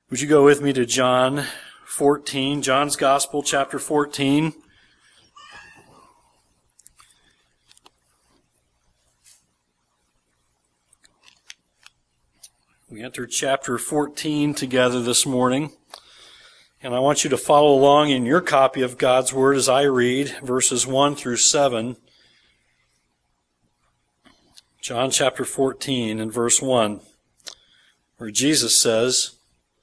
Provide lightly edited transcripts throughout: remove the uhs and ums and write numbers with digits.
Would you go with me to John 14, John's Gospel, chapter 14. We entered chapter 14 together this morning, and I want you to follow along in your copy of God's Word as I read verses 1 through 7. John chapter 14 and verse 1, where Jesus says,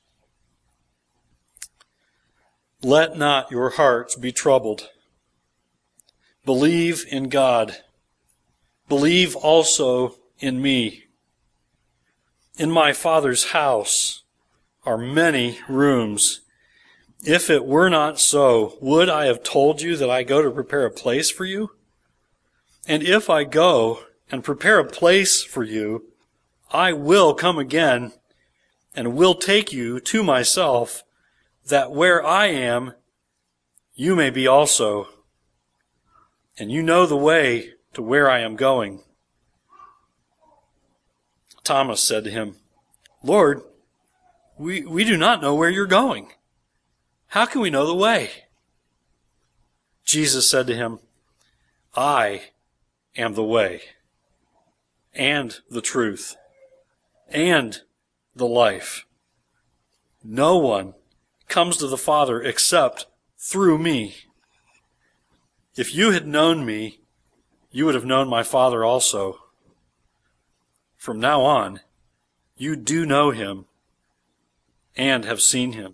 "Let not your hearts be troubled. Believe in God. Believe also in me. In my Father's house are many rooms. If it were not so, would I have told you that I go to prepare a place for you? And if I go and prepare a place for you, I will come again and will take you to myself, that where I am, you may be also. And you know the way to where I am going." Thomas said to him, "Lord, we do not know where you're going. How can we know the way?" Jesus said to him, "I am the way, and the truth, and the life. No one comes to the Father except through me. If you had known me, you would have known my Father also. From now on, you do know him and have seen him."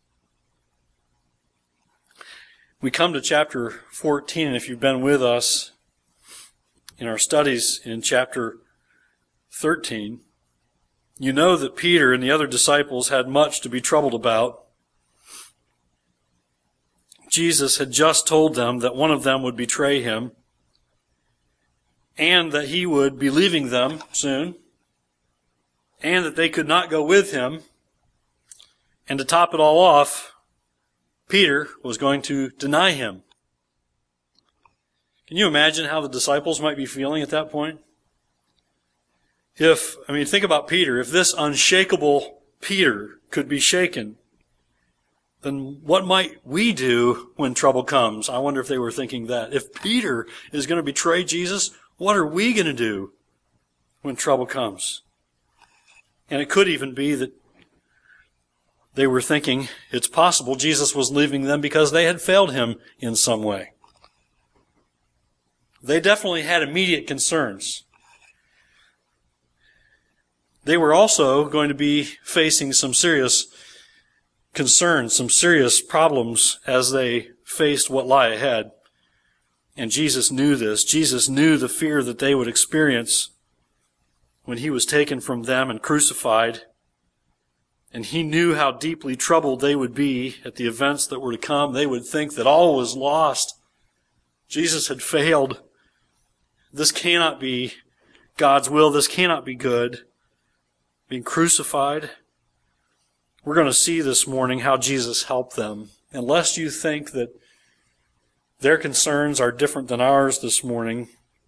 We come to chapter 14, and if you've been with us in our studies in chapter 13, you know that Peter and the other disciples had much to be troubled about. Jesus had just told them that one of them would betray him and that he would be leaving them soon and that they could not go with him. And to top it all off, Peter was going to deny him. Can you imagine how the disciples might be feeling at that point? Think about Peter. If this unshakable Peter could be shaken, then what might we do when trouble comes? I wonder if they were thinking that. If Peter is going to betray Jesus, what are we going to do when trouble comes? And it could even be that they were thinking it's possible Jesus was leaving them because they had failed him in some way. They definitely had immediate concerns. They were also going to be facing some serious concerns, some serious problems as they faced what lie ahead. And Jesus knew this. Jesus knew the fear that they would experience when he was taken from them and crucified. And he knew how deeply troubled they would be at the events that were to come. They would think that all was lost. Jesus had failed. This cannot be God's will. This cannot be good. Being crucified. We're going to see this morning how Jesus helped them. Unless you think that their concerns are different than ours this morning,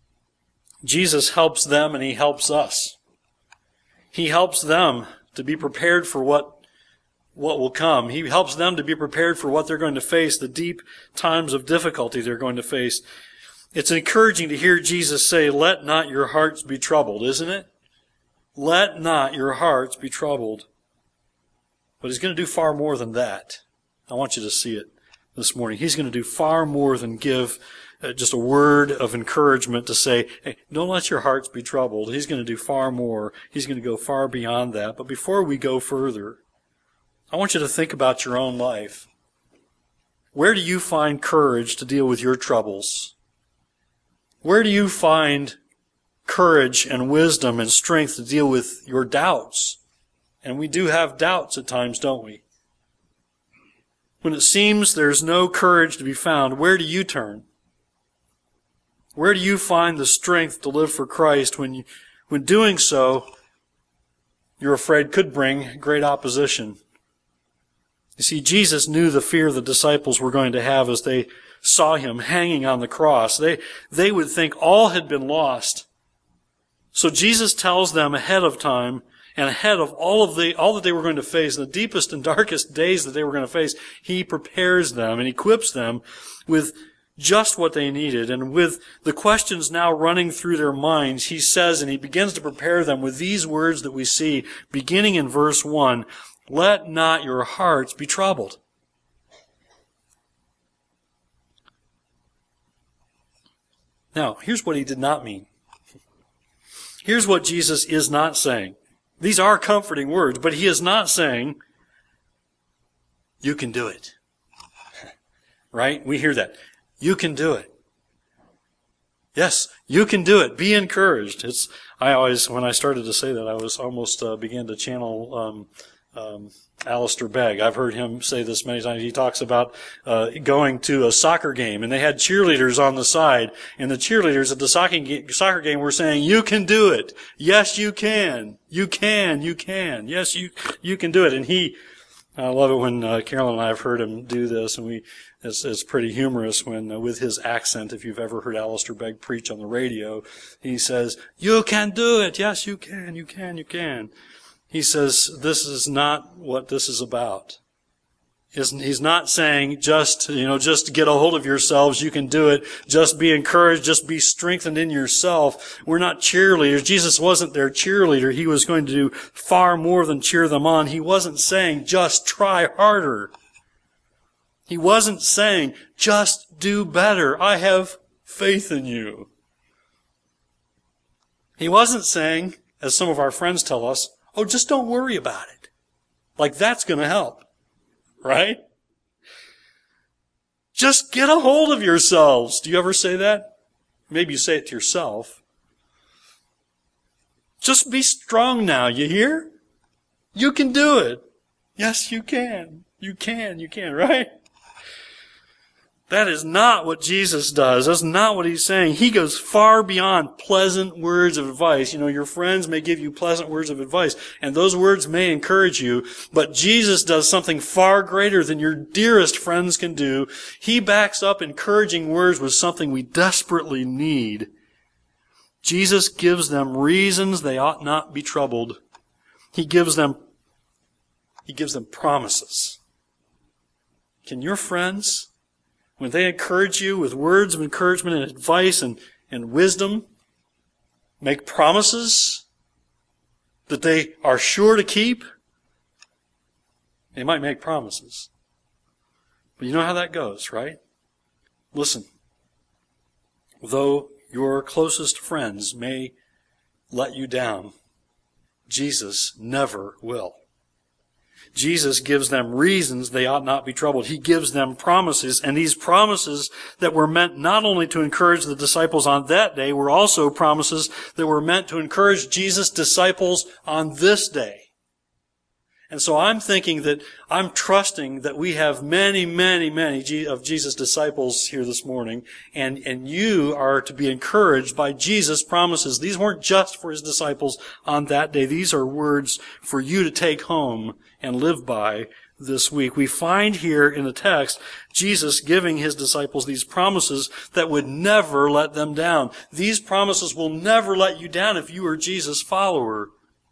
Jesus helps them and he helps us. He helps them to be prepared for what will come. He helps them to be prepared for what they're going to face, the deep times of difficulty they're going to face. It's encouraging to hear Jesus say, "Let not your hearts be troubled," isn't it? Let not your hearts be troubled. But he's going to do far more than that. I want you to see it this morning. He's going to do far more than give just a word of encouragement to say, "Hey, don't let your hearts be troubled." He's going to do far more. He's going to go far beyond that. But before we go further, I want you to think about your own life. Where do you find courage to deal with your troubles? Where do you find courage and wisdom and strength to deal with your doubts? And we do have doubts at times, don't we? When it seems there's no courage to be found, where do you turn? Where do you find the strength to live for Christ when doing so, you're afraid could bring great opposition? You see, Jesus knew the fear the disciples were going to have as they saw him hanging on the cross. They would think all had been lost. So Jesus tells them ahead of time, And ahead of all that they were going to face, the deepest and darkest days that they were going to face, He prepares them and equips them with just what they needed. And with the questions now running through their minds, He says, and He begins to prepare them with these words that we see beginning in verse 1, "Let not your hearts be troubled." Now, here's what He did not mean. Here's what Jesus is not saying. These are comforting words, but He is not saying, "You can do it." Right? We hear that. You can do it. Yes, you can do it. Be encouraged. When I started to say that, I was almost began to channel Alistair Begg. I've heard him say this many times. He talks about going to a soccer game, and they had cheerleaders on the side, and the cheerleaders at the soccer game were saying, "You can do it. Yes, you can. You can. You can. Yes, you can do it." And I love it when Carolyn and I have heard him do this, and it's pretty humorous when, with his accent, if you've ever heard Alistair Begg preach on the radio, he says, "You can do it. Yes, you can. You can. You can." He says, this is not what this is about. He's not saying just get a hold of yourselves, you can do it, just be encouraged, just be strengthened in yourself. We're not cheerleaders. Jesus wasn't their cheerleader. He was going to do far more than cheer them on. He wasn't saying just try harder. He wasn't saying just do better. I have faith in you. He wasn't saying, as some of our friends tell us, "Oh, just don't worry about it." Like that's going to help. Right? Just get a hold of yourselves. Do you ever say that? Maybe you say it to yourself. Just be strong now, you hear? You can do it. Yes, you can. You can, right? That is not what Jesus does. That's not what He's saying. He goes far beyond pleasant words of advice. Your friends may give you pleasant words of advice, and those words may encourage you, but Jesus does something far greater than your dearest friends can do. He backs up encouraging words with something we desperately need. Jesus gives them reasons they ought not be troubled. He gives them promises. Can your friends, when they encourage you with words of encouragement and advice and wisdom, make promises that they are sure to keep? They might make promises. But you know how that goes, right? Listen. Though your closest friends may let you down, Jesus never will. Jesus gives them reasons they ought not be troubled. He gives them promises, and these promises that were meant not only to encourage the disciples on that day were also promises that were meant to encourage Jesus' disciples on this day. And so I'm trusting that we have many, many, many of Jesus' disciples here this morning, and you are to be encouraged by Jesus' promises. These weren't just for His disciples on that day. These are words for you to take home and live by this week. We find here in the text Jesus giving His disciples these promises that would never let them down. These promises will never let you down if you are Jesus' follower.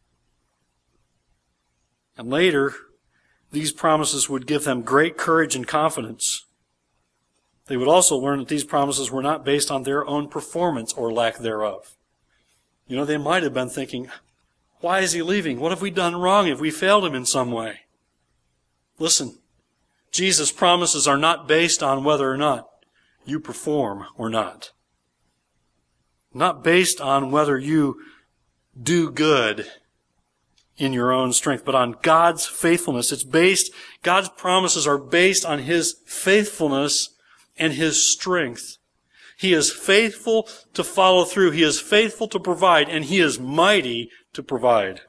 And later, these promises would give them great courage and confidence. They would also learn that these promises were not based on their own performance or lack thereof. They might have been thinking, why is He leaving? What have we done wrong? Have we failed Him in some way? Listen, Jesus' promises are not based on whether or not you perform or not. Not based on whether you do good in your own strength, but on God's faithfulness. God's promises are based on His faithfulness and His strength. He is faithful to follow through. He is faithful to provide, and He is mighty to provide.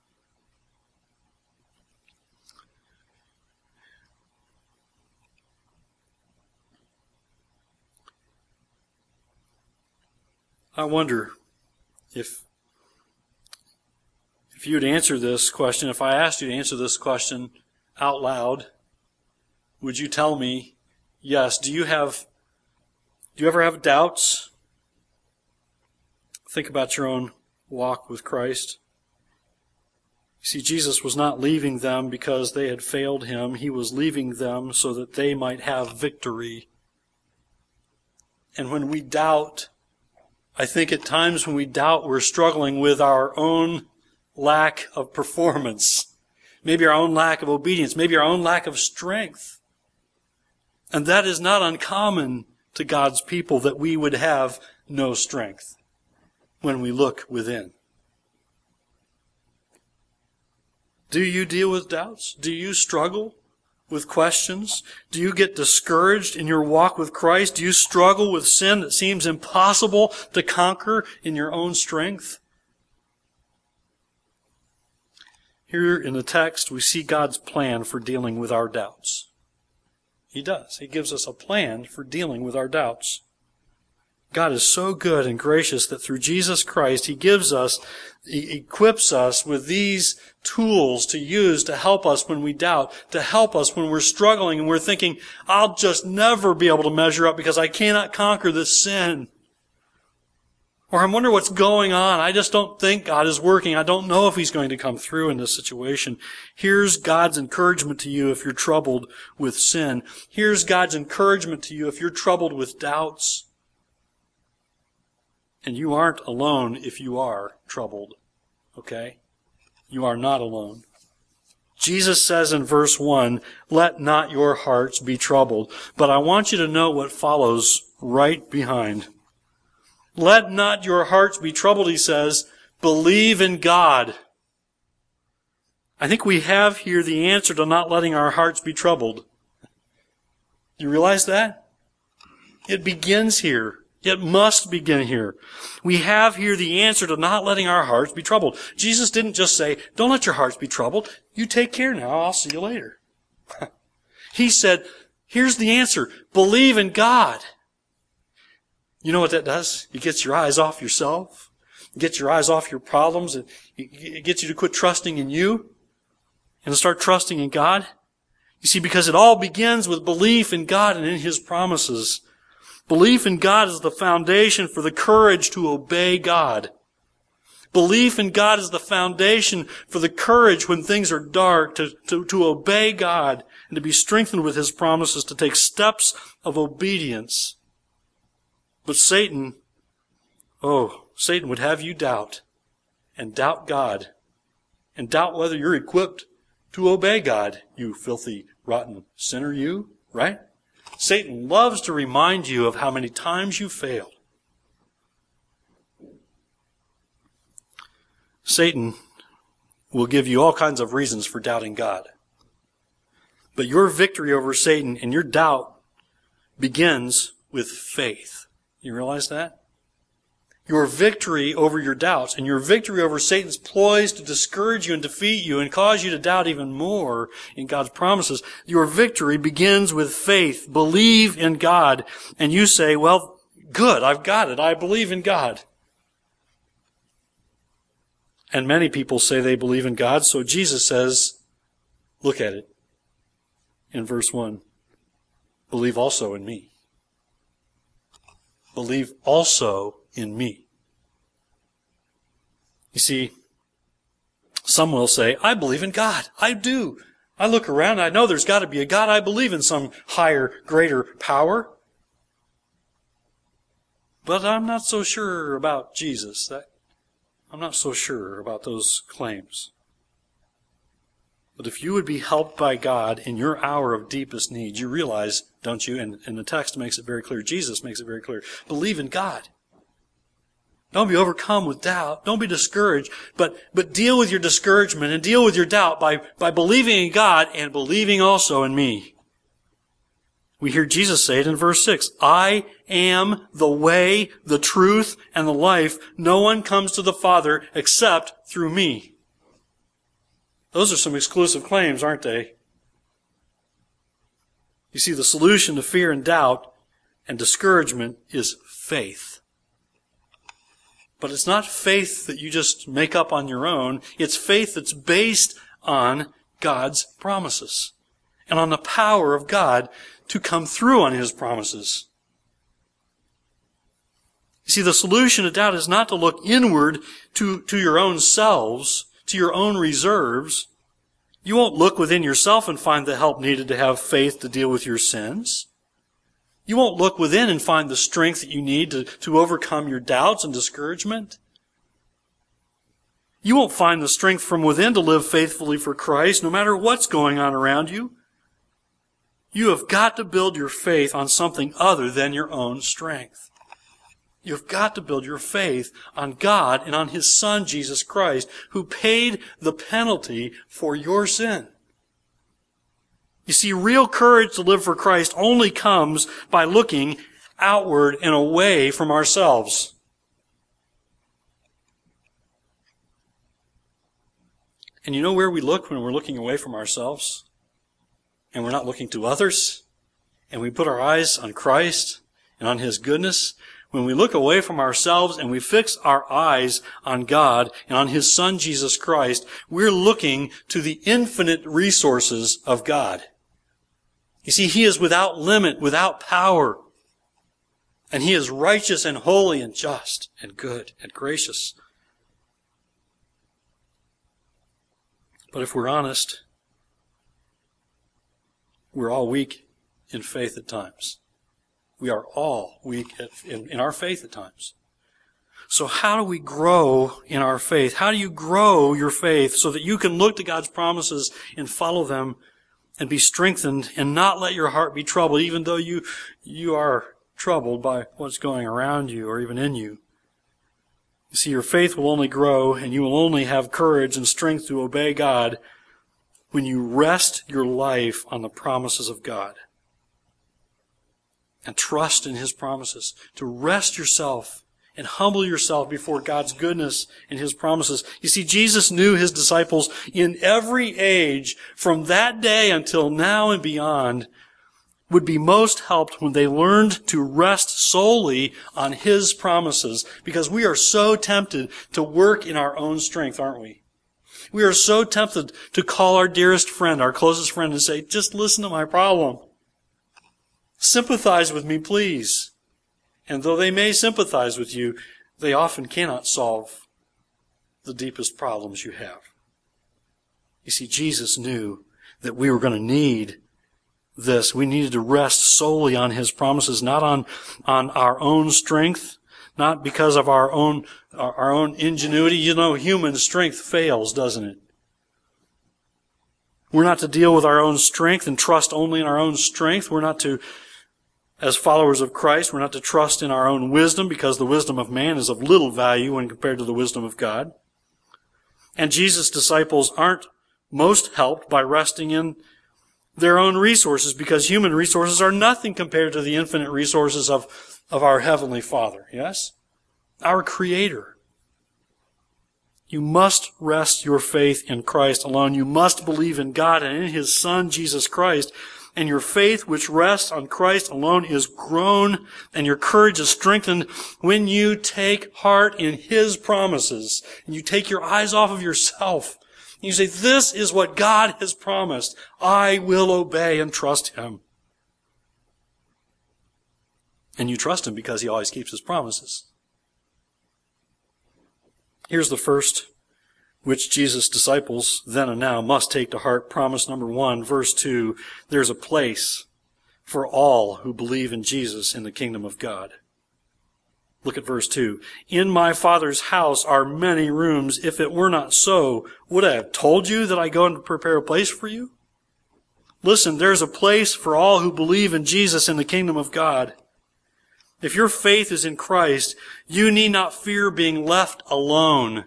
I wonder if you would answer this question, if I asked you to answer this question out loud, would you tell me, yes, do you ever have doubts? Think about your own walk with Christ. See, Jesus was not leaving them because they had failed him. He was leaving them so that they might have victory. And when we doubt, I think at times when we doubt, we're struggling with our own lack of performance. Maybe our own lack of obedience. Maybe our own lack of strength. And that is not uncommon to God's people, that we would have no strength when we look within. Do you deal with doubts? Do you struggle with questions? Do you get discouraged in your walk with Christ? Do you struggle with sin that seems impossible to conquer in your own strength? Here in the text, we see God's plan for dealing with our doubts. He does. He gives us a plan for dealing with our doubts. God is so good and gracious that through Jesus Christ, He equips us with these tools to use to help us when we doubt, to help us when we're struggling and we're thinking, I'll just never be able to measure up because I cannot conquer this sin. Or I wonder what's going on. I just don't think God is working. I don't know if He's going to come through in this situation. Here's God's encouragement to you if you're troubled with sin. Here's God's encouragement to you if you're troubled with doubts. And you aren't alone if you are troubled. Okay? You are not alone. Jesus says in verse 1, let not your hearts be troubled. But I want you to know what follows right behind. Let not your hearts be troubled, He says. Believe in God. I think we have here the answer to not letting our hearts be troubled. Do you realize that? It begins here. It must begin here. We have here the answer to not letting our hearts be troubled. Jesus didn't just say, don't let your hearts be troubled. You take care now. I'll see you later. He said, here's the answer. Believe in God. You know what that does? It gets your eyes off yourself. It gets your eyes off your problems. It gets you to quit trusting in you and to start trusting in God. You see, because it all begins with belief in God and in His promises. Belief in God is the foundation for the courage to obey God. Belief in God is the foundation for the courage when things are dark to obey God and to be strengthened with His promises, to take steps of obedience. But Satan would have you doubt, and doubt God, and doubt whether you're equipped to obey God, you filthy, rotten sinner, you, right? Satan loves to remind you of how many times you failed. Satan will give you all kinds of reasons for doubting God. But your victory over Satan and your doubt begins with faith. You realize that? Your victory over your doubts and your victory over Satan's ploys to discourage you and defeat you and cause you to doubt even more in God's promises, your victory begins with faith. Believe in God. And you say, well, good, I've got it. I believe in God. And many people say they believe in God, so Jesus says, look at it in verse 1. Believe also in me. Believe also in me. You see, some will say, I believe in God. I do. I look around, I know there's got to be a God. I believe in some higher, greater power. But I'm not so sure about Jesus. I'm not so sure about those claims. But if you would be helped by God in your hour of deepest need, you realize, don't you, and the text makes it very clear, Jesus makes it very clear, believe in God. Don't be overcome with doubt. Don't be discouraged, but deal with your discouragement and deal with your doubt by believing in God and believing also in me. We hear Jesus say it in verse 6, I am the way, the truth, and the life. No one comes to the Father except through me. Those are some exclusive claims, aren't they? You see, the solution to fear and doubt and discouragement is faith. But it's not faith that you just make up on your own. It's faith that's based on God's promises and on the power of God to come through on His promises. You see, the solution to doubt is not to look inward to your own selves, to your own reserves, you won't look within yourself and find the help needed to have faith to deal with your sins. You won't look within and find the strength that you need to overcome your doubts and discouragement. You won't find the strength from within to live faithfully for Christ, no matter what's going on around you. You have got to build your faith on something other than your own strength. You've got to build your faith on God and on His Son, Jesus Christ, who paid the penalty for your sin. You see, real courage to live for Christ only comes by looking outward and away from ourselves. And you know where we look when we're looking away from ourselves? And we're not looking to others? And we put our eyes on Christ and on His goodness? When we look away from ourselves and we fix our eyes on God and on His Son, Jesus Christ, we're looking to the infinite resources of God. You see, He is without limit, without power. And He is righteous and holy and just and good and gracious. But if we're honest, we're all weak in faith at times. We are all weak in our faith at times. So how do we grow in our faith? How do you grow your faith so that you can look to God's promises and follow them and be strengthened and not let your heart be troubled, even though you are troubled by what's going around you or even in you? You see, your faith will only grow and you will only have courage and strength to obey God when you rest your life on the promises of God and trust in His promises. To rest yourself and humble yourself before God's goodness and His promises. You see, Jesus knew His disciples in every age from that day until now and beyond would be most helped when they learned to rest solely on His promises, because we are so tempted to work in our own strength, aren't we? We are so tempted to call our dearest friend, our closest friend, and say, just listen to my problem. Sympathize with me, please. And though they may sympathize with you, they often cannot solve the deepest problems you have. You see, Jesus knew that we were going to need this. We needed to rest solely on His promises, not on our own strength, not because of our own ingenuity. You know, human strength fails, doesn't it? We're not to deal with our own strength and trust only in our own strength. We're not to, as followers of Christ, we're not to trust in our own wisdom, because the wisdom of man is of little value when compared to the wisdom of God. And Jesus' disciples aren't most helped by resting in their own resources, because human resources are nothing compared to the infinite resources of our Heavenly Father, yes? Our Creator. You must rest your faith in Christ alone. You must believe in God and in His Son, Jesus Christ. And your faith, which rests on Christ alone, is grown, and your courage is strengthened when you take heart in His promises. And you take your eyes off of yourself. And you say, this is what God has promised. I will obey and trust Him. And you trust Him because He always keeps His promises. Here's the first, which Jesus' disciples then and now must take to heart. Promise number 1, verse 2, there's a place for all who believe in Jesus in the kingdom of God. Look at verse 2. In my Father's house are many rooms. If it were not so, would I have told you that I go and prepare a place for you? Listen, there's a place for all who believe in Jesus in the kingdom of God. If your faith is in Christ, you need not fear being left alone.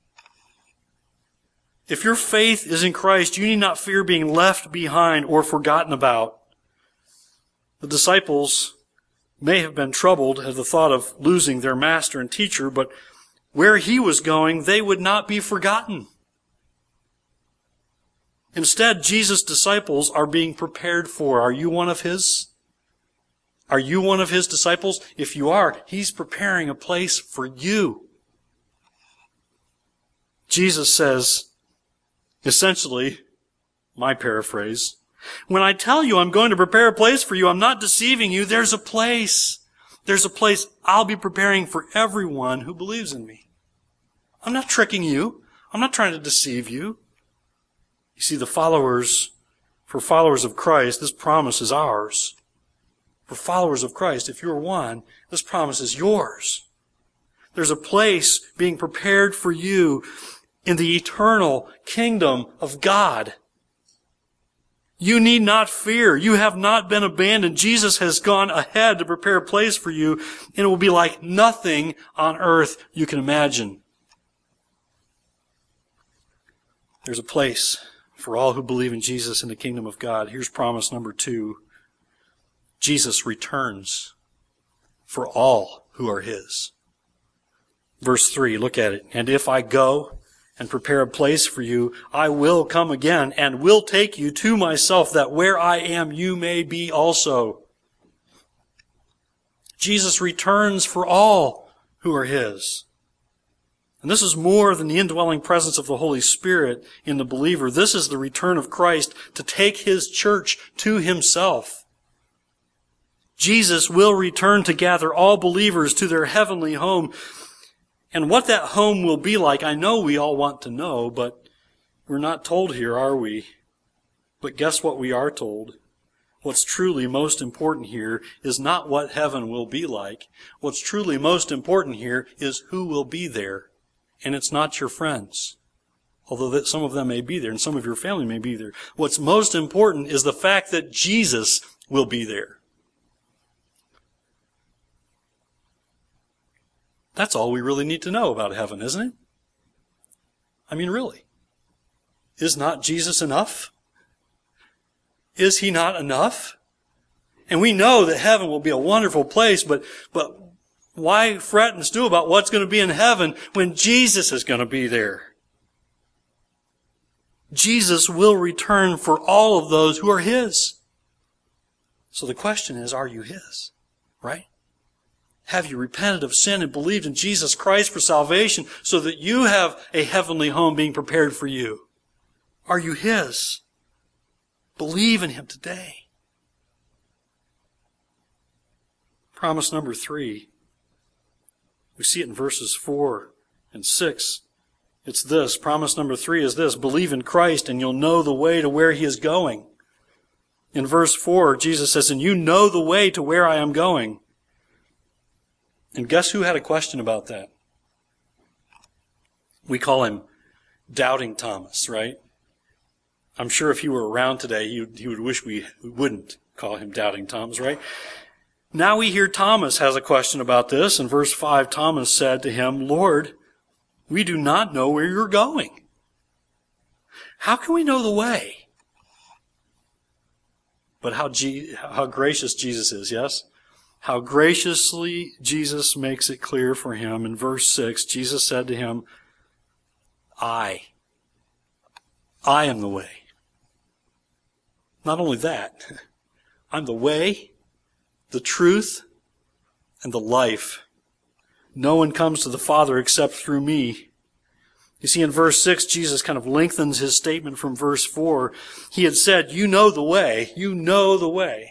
If your faith is in Christ, you need not fear being left behind or forgotten about. The disciples may have been troubled at the thought of losing their master and teacher, but where He was going, they would not be forgotten. Instead, Jesus' disciples are being prepared for. Are you one of His? Are you one of His disciples? If you are, He's preparing a place for you. Jesus says, essentially, my paraphrase, when I tell you I'm going to prepare a place for you, I'm not deceiving you. There's a place. There's a place I'll be preparing for everyone who believes in me. I'm not tricking you. I'm not trying to deceive you. You see, for followers of Christ, this promise is ours. For followers of Christ, if you're one, this promise is yours. There's a place being prepared for you in the eternal kingdom of God. You need not fear. You have not been abandoned. Jesus has gone ahead to prepare a place for you, and it will be like nothing on earth you can imagine. There's a place for all who believe in Jesus in the kingdom of God. Here's promise number 2. Jesus returns for all who are His. Verse 3, look at it. And if I go and prepare a place for you, I will come again and will take you to myself, that where I am you may be also. Jesus returns for all who are His. And this is more than the indwelling presence of the Holy Spirit in the believer. This is the return of Christ to take His church to Himself. Jesus will return to gather all believers to their heavenly home. And what that home will be like, I know we all want to know, but we're not told here, are we? But guess what we are told? What's truly most important here is not what heaven will be like. What's truly most important here is who will be there. And it's not your friends, although that some of them may be there and some of your family may be there. What's most important is the fact that Jesus will be there. That's all we really need to know about heaven, isn't it? I mean, really. Is not Jesus enough? Is He not enough? And we know that heaven will be a wonderful place, but why fret and stew about what's going to be in heaven when Jesus is going to be there? Jesus will return for all of those who are His. So the question is, are you His? Right? Have you repented of sin and believed in Jesus Christ for salvation so that you have a heavenly home being prepared for you? Are you His? Believe in Him today. Promise number 3. We see it in verses 4 and 6. It's this. Promise number 3 is this. Believe in Christ and you'll know the way to where He is going. In verse 4, Jesus says, and you know the way to where I am going. And guess who had a question about that? We call him Doubting Thomas, right? I'm sure if he were around today, he would wish we wouldn't call him Doubting Thomas, right? Now we hear Thomas has a question about this. In verse 5, Thomas said to Him, Lord, we do not know where you're going. How can we know the way? But how gracious Jesus is, yes? How graciously Jesus makes it clear for him. In verse 6, Jesus said to him, I am the way. Not only that, I'm the way, the truth, and the life. No one comes to the Father except through me. You see, in verse 6, Jesus kind of lengthens His statement from verse 4. He had said, you know the way. You know the way.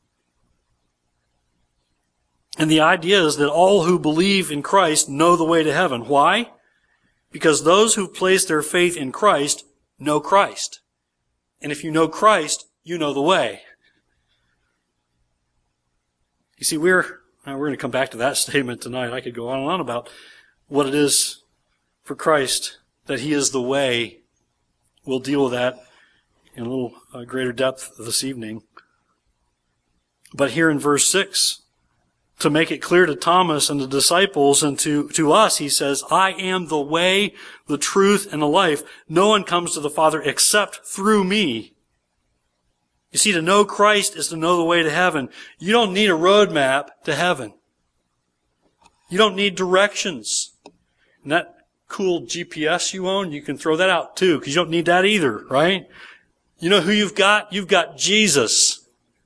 And the idea is that all who believe in Christ know the way to heaven. Why? Because those who place their faith in Christ know Christ. And if you know Christ, you know the way. You see, we're going to come back to that statement tonight. I could go on and on about what it is for Christ, that He is the way. We'll deal with that in a little greater depth this evening. But here in verse 6, to make it clear to Thomas and the disciples and to us, He says, I am the way, the truth, and the life. No one comes to the Father except through me. You see, to know Christ is to know the way to heaven. You don't need a roadmap to heaven. You don't need directions. And that cool GPS you own, you can throw that out too, because you don't need that either, right? You know who you've got? You've got Jesus.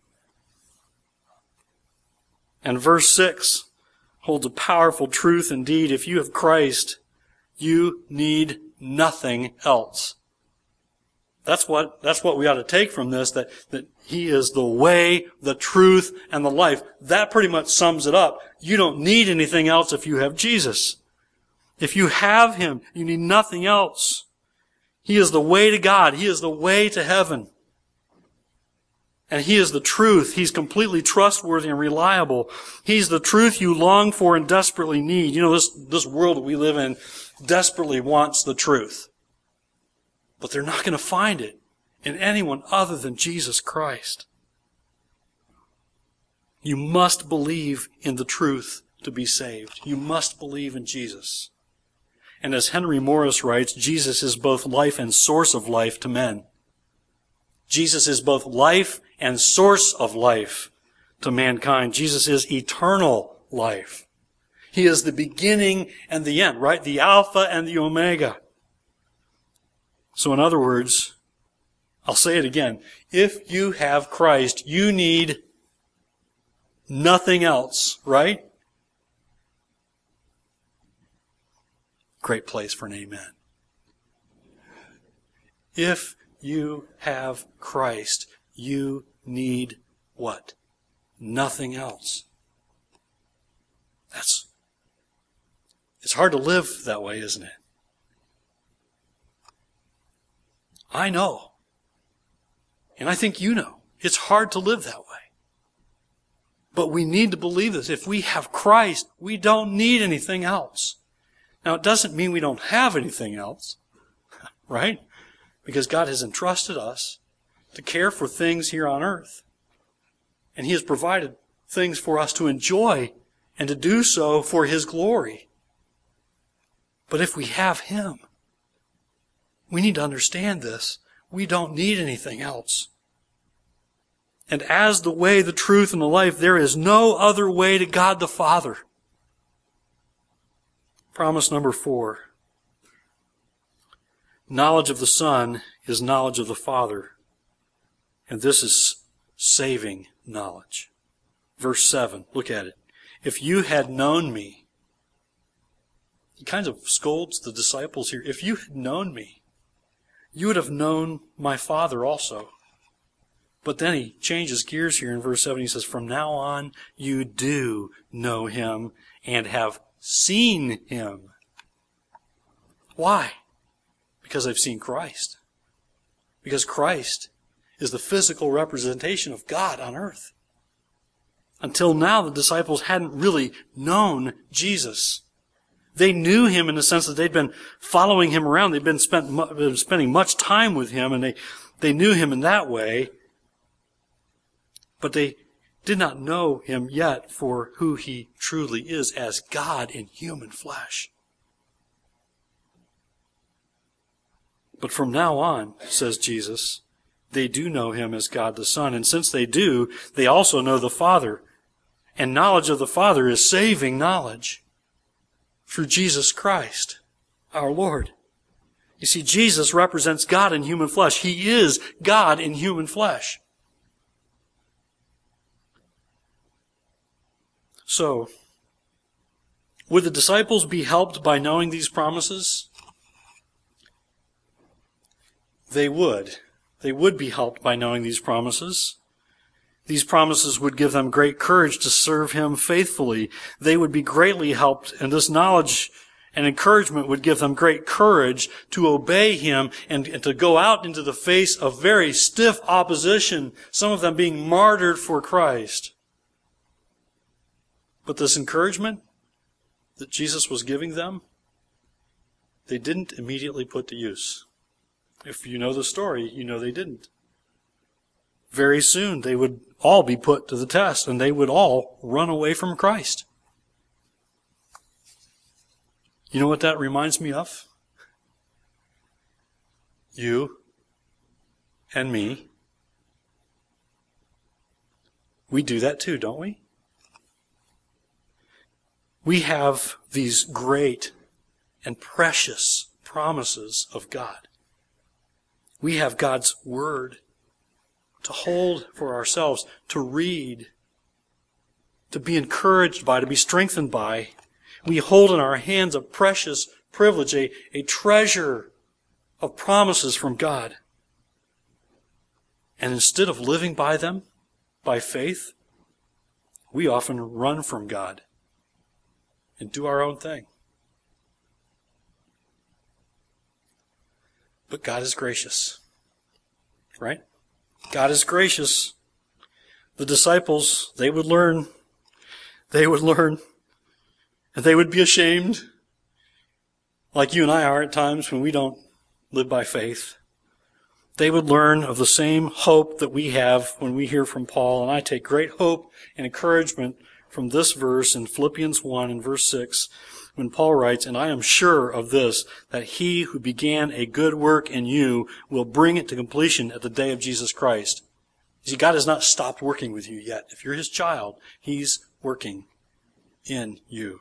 And verse 6 holds a powerful truth indeed. If you have Christ, you need nothing else. That's what we ought to take from this, that He is the way, the truth, and the life. That pretty much sums it up. You don't need anything else if you have Jesus. If you have Him, you need nothing else. He is the way to God. He is the way to heaven. And He is the truth. He's completely trustworthy and reliable. He's the truth you long for and desperately need. You know, this world that we live in desperately wants the truth. But they're not going to find it in anyone other than Jesus Christ. You must believe in the truth to be saved. You must believe in Jesus. And as Henry Morris writes, Jesus is both life and source of life to men. Jesus is both life and source of life to mankind. Jesus is eternal life. He is the beginning and the end, right? The Alpha and the Omega. So in other words, I'll say it again. If you have Christ, you need nothing else, right? Great place for an amen. If you have Christ, you need what? Nothing else. It's hard to live that way, isn't it? I know. And I think you know. It's hard to live that way. But we need to believe this. If we have Christ, we don't need anything else. Now, it doesn't mean we don't have anything else, right? Because God has entrusted us to care for things here on earth. And He has provided things for us to enjoy and to do so for His glory. But if we have Him, we need to understand this. We don't need anything else. And as the way, the truth, and the life, there is no other way to God the Father. Promise number 4. Knowledge of the Son is knowledge of the Father. And this is saving knowledge. Verse 7, look at it. If you had known me, He kind of scolds the disciples here. If you had known me, you would have known my Father also. But then He changes gears here in verse 7. He says, from now on you do know Him and have seen Him. Why? Because I've seen Christ. Because Christ is the physical representation of God on earth. Until now, the disciples hadn't really known Jesus. They knew Him in the sense that they'd been following Him around. They'd been spending much time with Him, and they knew Him in that way. But they did not know Him yet for who He truly is as God in human flesh. But from now on, says Jesus, they do know Him as God the Son. And since they do, they also know the Father. And knowledge of the Father is saving knowledge through Jesus Christ, our Lord. You see, Jesus represents God in human flesh. He is God in human flesh. So, would the disciples be helped by knowing these promises? They would. They would be helped by knowing these promises. These promises would give them great courage to serve Him faithfully. They would be greatly helped, and this knowledge and encouragement would give them great courage to obey Him and to go out into the face of very stiff opposition, some of them being martyred for Christ. But this encouragement that Jesus was giving them, they didn't immediately put to use. If you know the story, you know they didn't. Very soon they would all be put to the test, and they would all run away from Christ. You know what that reminds me of? You and me. We do that too, don't we? We have these great and precious promises of God. We have God's Word to hold for ourselves, to read, to be encouraged by, to be strengthened by. We hold in our hands a precious privilege, a treasure of promises from God. And instead of living by them, by faith, we often run from God and do our own thing. But God is gracious. Right? God is gracious. The disciples, they would learn. They would learn. And they would be ashamed, like you and I are at times when we don't live by faith. They would learn of the same hope that we have when we hear from Paul. And I take great hope and encouragement from this verse in Philippians 1 and verse 6, when Paul writes, "And I am sure of this, that he who began a good work in you will bring it to completion at the day of Jesus Christ." You see, God has not stopped working with you yet. If you're His child, He's working in you.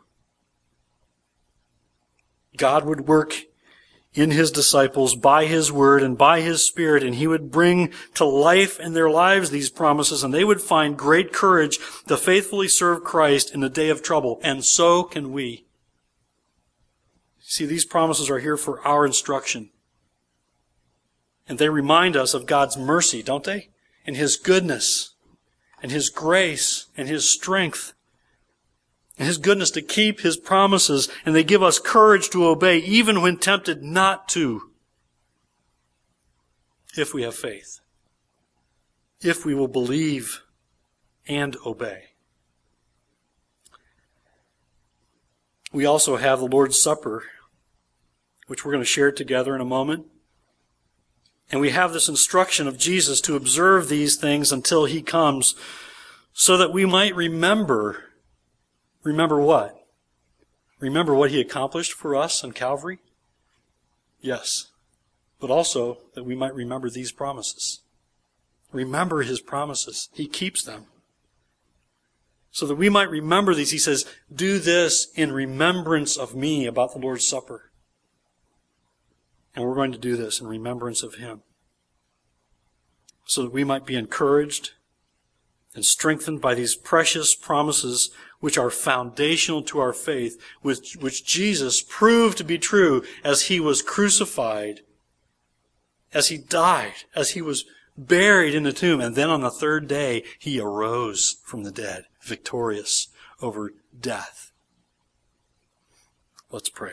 God would work in His disciples by His Word and by His Spirit, and He would bring to life in their lives these promises, and they would find great courage to faithfully serve Christ in the day of trouble. And so can we. See, these promises are here for our instruction. And they remind us of God's mercy, don't they? And His goodness, and His grace, and His strength, and His goodness to keep His promises. And they give us courage to obey, even when tempted not to, if we have faith, if we will believe and obey. We also have the Lord's Supper, which we're going to share together in a moment. And we have this instruction of Jesus to observe these things until He comes, so that we might remember. Remember what? Remember what He accomplished for us on Calvary? Yes. But also that we might remember these promises. Remember His promises. He keeps them. So that we might remember these, He says, "Do this in remembrance of me," about the Lord's Supper. And we're going to do this in remembrance of Him, so that we might be encouraged and strengthened by these precious promises which are foundational to our faith, which Jesus proved to be true as He was crucified, as He died, as He was buried in the tomb, and then on the third day He arose from the dead, victorious over death. Let's pray.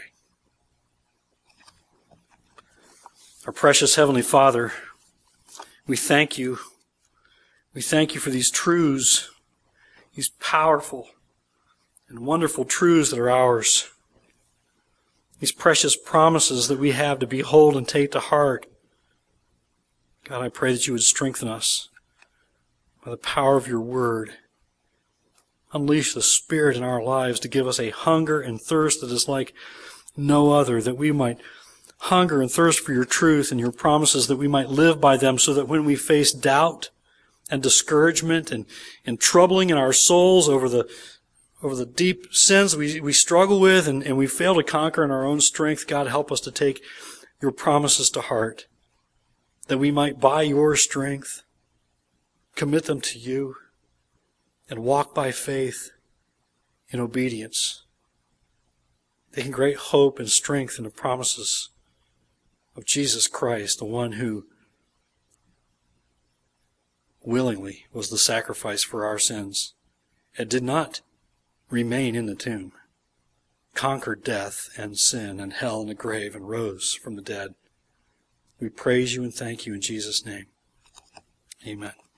Our precious Heavenly Father, we thank You. We thank You for these truths, these powerful and wonderful truths that are ours, these precious promises that we have to behold and take to heart. God, I pray that You would strengthen us by the power of Your Word. Unleash the Spirit in our lives to give us a hunger and thirst that is like no other, that we might hunger and thirst for Your truth and Your promises, that we might live by them, so that when we face doubt and discouragement and troubling in our souls over the deep sins we struggle with and we fail to conquer in our own strength, God, help us to take Your promises to heart, that we might, by Your strength, commit them to You and walk by faith in obedience, taking great hope and strength in the promises of Jesus Christ, the one who willingly was the sacrifice for our sins and did not remain in the tomb, conquered death and sin and hell and the grave, and rose from the dead. We praise You and thank You in Jesus' name. Amen.